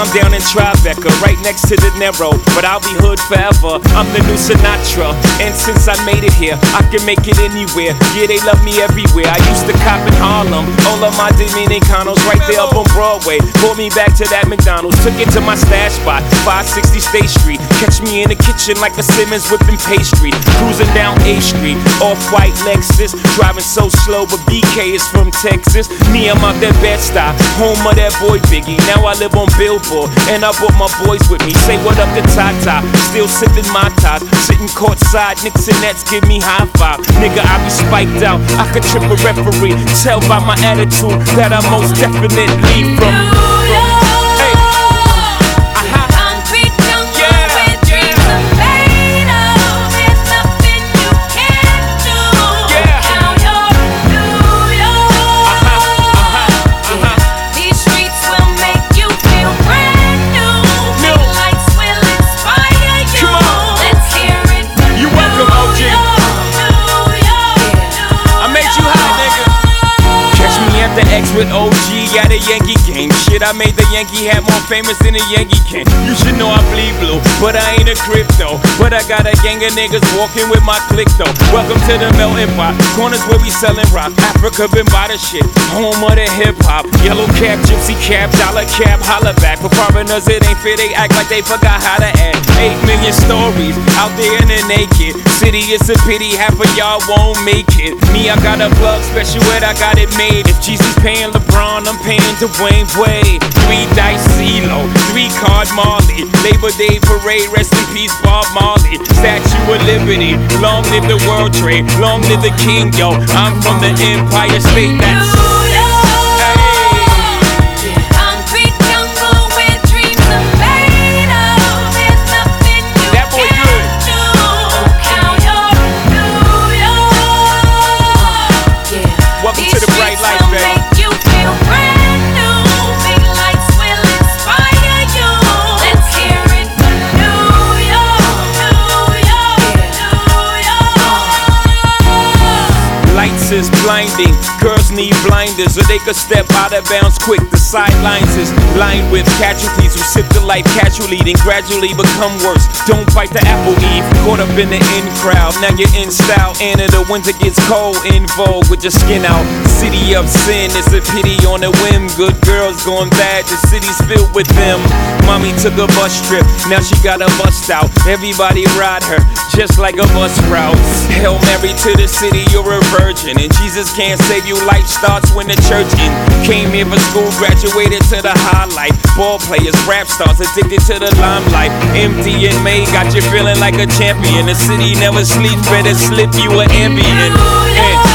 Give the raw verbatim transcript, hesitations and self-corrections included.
I'm down in Tribeca, right next to the Narrow, but I'll be hood forever. I'm the new Sinatra, and since I made it here, I can make it anywhere. Yeah, they love me everywhere. I used to cop in Harlem, all of my Dominicanos right there up on Broadway. Pulled me back to that McDonald's, took it to my stash spot, five sixty State Street. Catch me in the kitchen like a Simmons whipping pastry. Cruising down A Street, off-white Lexus, driving so slow, but B K is from Texas. Me, I'm out that Bed-Stuy, home of that boy Biggie. Now I live on Billboard, and I brought my boys with me. Say what up to Tata, still sipping my ties, sitting courtside, Knicks and Nets give me high five. Nigga, I be spiked out, I could trip a referee. Tell by my attitude that I'm most definitely from. With O G at a Yankee game. Shit, I made the Yankee hat more famous than a Yankee can. You should know I bleed blue, but I ain't a crypto. But I got a gang of niggas walking with my click though. Welcome to the melting pot, corners where we selling rock. Africa been by the shit, home of the hip hop. Yellow cap, gypsy cap, dollar cap, holla back. For foreigners it ain't fair, they act like they forgot how to act. Eight million stories out there in the naked city. It's a pity half of y'all won't make it. Me, I got a plug special ed, I got it made. If Jesus paying LeBron, I'm paying Dwayne Wade. Three dice CeeLo, three card Marley. Labor Day parade, rest in peace Bob Marley. Statue of Liberty, long live the World Trade, long live the King, yo. I'm from the Empire State, that's is blinding. Girls need blinders so they could step out of bounds quick. The sidelines is lined with casualties who sip the life casually, then gradually become worse. Don't bite the apple, Eve. Caught up in the in crowd, now you're in style. And in the winter gets cold, in vogue with your skin out. City of sin, it's a pity on a whim. Good girls going bad, the city's filled with them. Mommy took a bus trip, now she got a bust out. Everybody ride her, just like a bus route. Hail Mary to the city, you're a virgin. And Jesus can't save you, life starts when the church in. Came here for school, graduated to the highlight. Ball players, rap stars, addicted to the limelight. M D and May got you feeling like a champion. The city never sleeps, better slip you an Ambien.